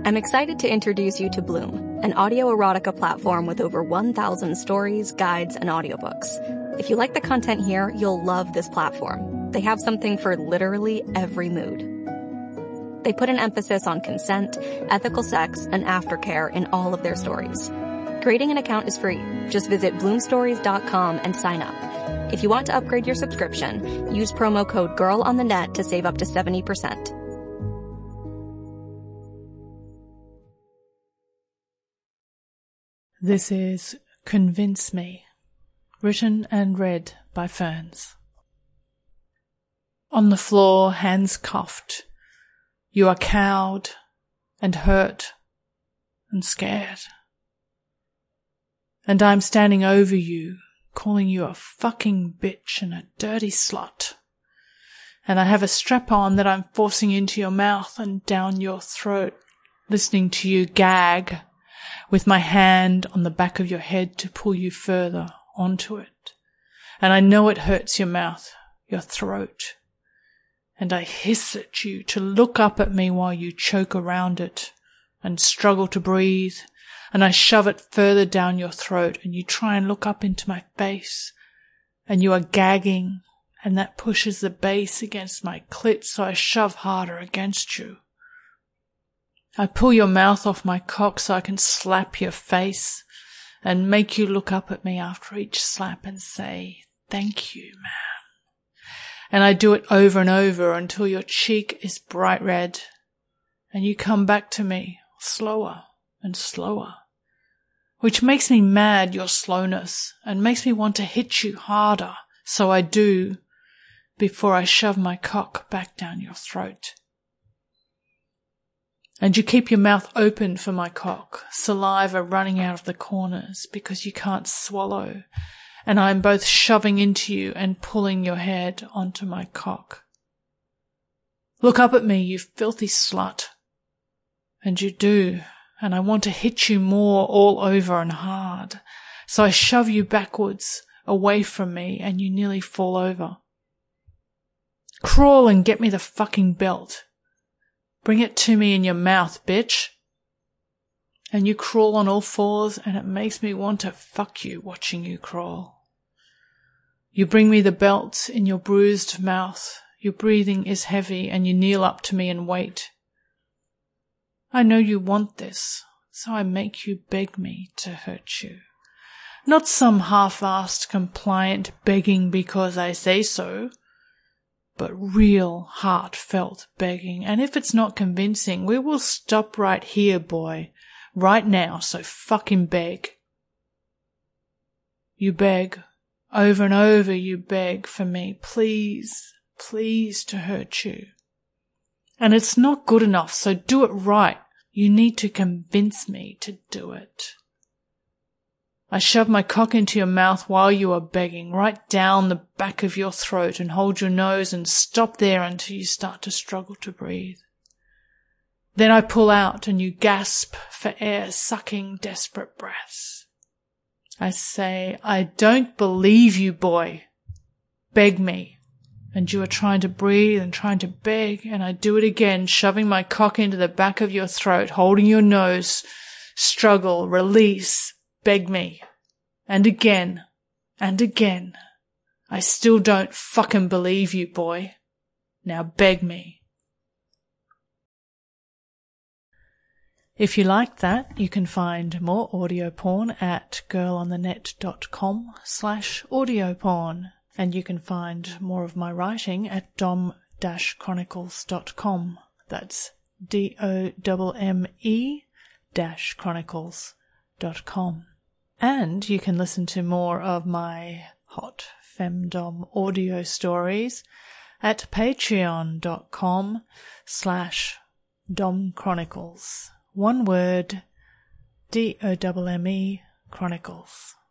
I'm excited to introduce you to Bloom, an audio erotica platform with over 1,000 stories, guides, and audiobooks. If you like the content here, you'll love this platform. They have something for literally every mood. They put an emphasis on consent, ethical sex, and aftercare in all of their stories. Creating an account is free. Just visit bloomstories.com and sign up. If you want to upgrade your subscription, use promo code GIRLONTHENET to save up to 70%. This is Convince Me, written and read by Ferns. On the floor, hands cuffed, you are cowed and hurt and scared. And I'm standing over you, calling you a fucking bitch and a dirty slut. And I have a strap on that I'm forcing into your mouth and down your throat, listening to you gag, with my hand on the back of your head to pull you further onto it. And I know it hurts your mouth, your throat. And I hiss at you to look up at me while you choke around it and struggle to breathe. And I shove it further down your throat and you try and look up into my face. And you are gagging, and that pushes the base against my clit, so I shove harder against you. I pull your mouth off my cock so I can slap your face and make you look up at me after each slap and say, "Thank you, man." And I do it over and over until your cheek is bright red and you come back to me slower and slower, which makes me mad, your slowness, and makes me want to hit you harder. So I do, before I shove my cock back down your throat. And you keep your mouth open for my cock, saliva running out of the corners because you can't swallow, and I'm both shoving into you and pulling your head onto my cock. Look up at me, you filthy slut. And you do, and I want to hit you more all over and hard, so I shove you backwards, away from me, and you nearly fall over. Crawl and get me the fucking belt. Bring it to me in your mouth, bitch. And you crawl on all fours, and it makes me want to fuck you watching you crawl. You bring me the belt in your bruised mouth. Your breathing is heavy, and you kneel up to me and wait. I know you want this, so I make you beg me to hurt you. Not some half-assed compliant begging because I say so, but real heartfelt begging. And if it's not convincing, we will stop right here, boy, right now, so fucking beg. You beg, over and over you beg for me, please, please to hurt you. And it's not good enough, so do it right. You need to convince me to do it. I shove my cock into your mouth while you are begging, right down the back of your throat, and hold your nose and stop there until you start to struggle to breathe. Then I pull out and you gasp for air, sucking desperate breaths. I say, I don't believe you, boy. Beg me. And you are trying to breathe and trying to beg, and I do it again, shoving my cock into the back of your throat, holding your nose, struggle, release, beg me. And again, and again. I still don't fucking believe you, boy. Now beg me. If you like that, you can find more audio porn at girlonthenet.com/audio porn. And you can find more of my writing at dom-chronicles.com. That's DOMME-chronicles.com. And you can listen to more of my hot femdom audio stories at patreon.com/domchronicles. One word, DOMME Chronicles.